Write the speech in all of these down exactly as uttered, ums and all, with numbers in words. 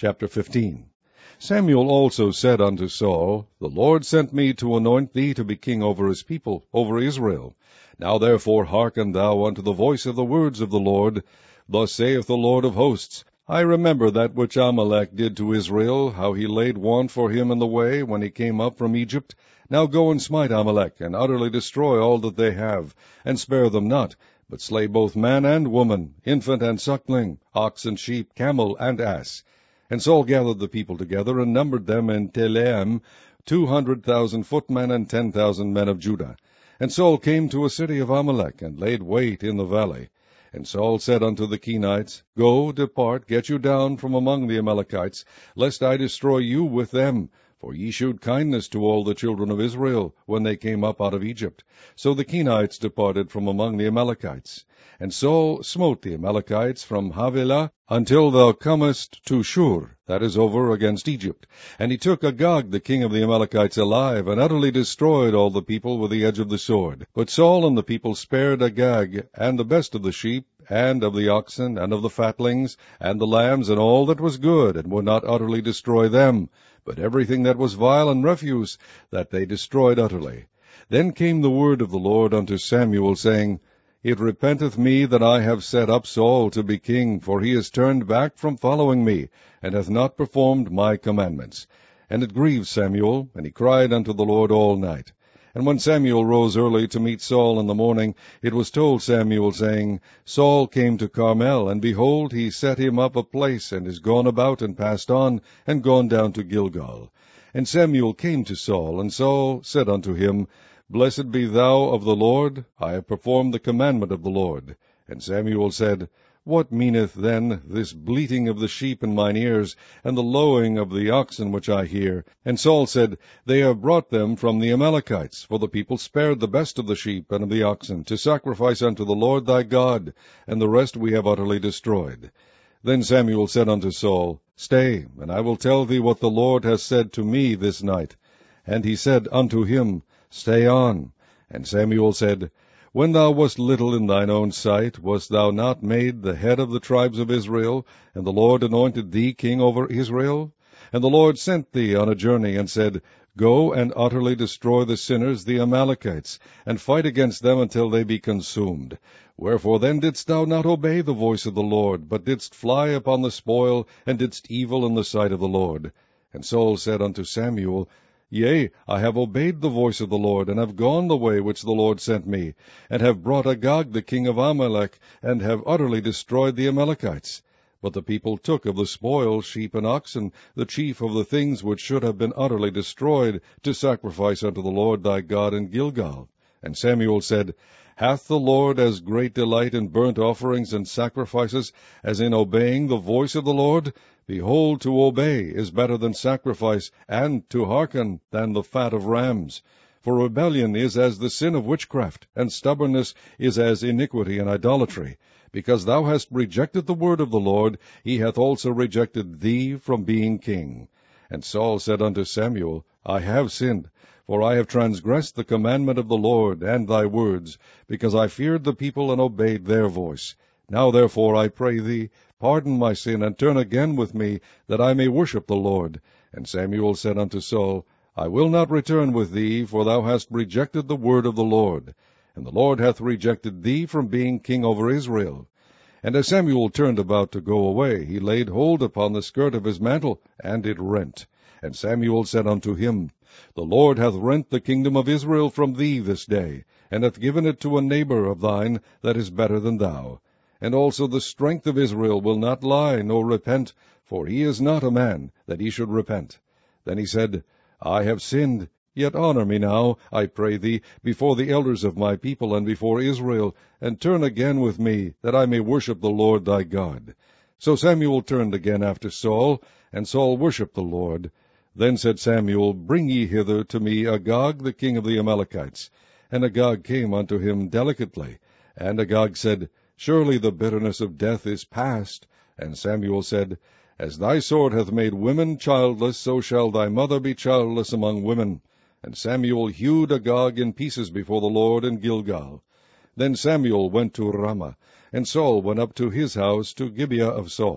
Chapter fifteen. Samuel also said unto Saul, The Lord sent me to anoint thee to be king over his people, over Israel. Now therefore hearken thou unto the voice of the words of the Lord. Thus saith the Lord of hosts, I remember that which Amalek did to Israel, how he laid want for him in the way, when he came up from Egypt. Now go and smite Amalek, and utterly destroy all that they have, and spare them not, but slay both man and woman, infant and suckling, ox and sheep, camel and ass. And Saul gathered the people together, and numbered them in Telaim, two hundred thousand footmen, and ten thousand men of Judah. And Saul came to a city of Amalek, and laid wait in the valley. And Saul said unto the Kenites, Go, depart, get you down from among the Amalekites, lest I destroy you with them. For ye shewed kindness to all the children of Israel, when they came up out of Egypt. So the Kenites departed from among the Amalekites. And Saul smote the Amalekites from Havilah until thou comest to Shur, that is over against Egypt. And he took Agag the king of the Amalekites alive, and utterly destroyed all the people with the edge of the sword. But Saul and the people spared Agag, and the best of the sheep, and of the oxen, and of the fatlings, and the lambs, and all that was good, and would not utterly destroy them, but everything that was vile and refuse, that they destroyed utterly. Then came the word of the Lord unto Samuel, saying, It repenteth me that I have set up Saul to be king, for he is turned back from following me, and hath not performed my commandments. And it grieved Samuel, and he cried unto the Lord all night. And when Samuel rose early to meet Saul in the morning, it was told Samuel, saying, Saul came to Carmel, and behold, he set him up a place, and is gone about, and passed on, and gone down to Gilgal. And Samuel came to Saul, and Saul said unto him, Blessed be thou of the Lord, I have performed the commandment of the Lord. And Samuel said, What meaneth then this bleating of the sheep in mine ears, and the lowing of the oxen which I hear? And Saul said, They have brought them from the Amalekites, for the people spared the best of the sheep and of the oxen, to sacrifice unto the Lord thy God, and the rest we have utterly destroyed. Then Samuel said unto Saul, Stay, and I will tell thee what the Lord has said to me this night. And he said unto him, Stay on. And Samuel said, When thou wast little in thine own sight, wast thou not made the head of the tribes of Israel, and the Lord anointed thee king over Israel? And the Lord sent thee on a journey, and said, Go and utterly destroy the sinners, the Amalekites, and fight against them until they be consumed. Wherefore then didst thou not obey the voice of the Lord, but didst fly upon the spoil, and didst evil in the sight of the Lord? And Saul said unto Samuel, Yea, I have obeyed the voice of the Lord, and have gone the way which the Lord sent me, and have brought Agag the king of Amalek, and have utterly destroyed the Amalekites. But the people took of the spoil sheep and oxen, the chief of the things which should have been utterly destroyed, to sacrifice unto the Lord thy God in Gilgal. And Samuel said, Hath the Lord as great delight in burnt offerings and sacrifices as in obeying the voice of the Lord? Behold, to obey is better than sacrifice, and to hearken than the fat of rams. For rebellion is as the sin of witchcraft, and stubbornness is as iniquity and idolatry. Because thou hast rejected the word of the Lord, he hath also rejected thee from being king. And Saul said unto Samuel, I have sinned, for I have transgressed the commandment of the Lord, and thy words, because I feared the people and obeyed their voice. Now therefore, I pray thee, pardon my sin, and turn again with me, that I may worship the Lord. And Samuel said unto Saul, I will not return with thee, for thou hast rejected the word of the Lord. And the Lord hath rejected thee from being king over Israel. And as Samuel turned about to go away, he laid hold upon the skirt of his mantle, and it rent. And Samuel said unto him, The Lord hath rent the kingdom of Israel from thee this day, and hath given it to a neighbor of thine that is better than thou. And also the strength of Israel will not lie, nor repent, for he is not a man, that he should repent. Then he said, I have sinned, yet honor me now, I pray thee, before the elders of my people and before Israel, and turn again with me, that I may worship the Lord thy God. So Samuel turned again after Saul, and Saul worshipped the Lord. Then said Samuel, Bring ye hither to me Agag the king of the Amalekites. And Agag came unto him delicately. And Agag said, Surely the bitterness of death is past. And Samuel said, As thy sword hath made women childless, so shall thy mother be childless among women. And Samuel hewed Agag in pieces before the Lord in Gilgal. Then Samuel went to Ramah, and Saul went up to his house to Gibeah of Saul.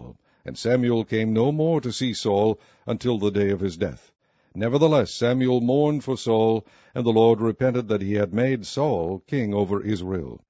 And Samuel came no more to see Saul until the day of his death. Nevertheless Samuel mourned for Saul, and the Lord repented that he had made Saul king over Israel.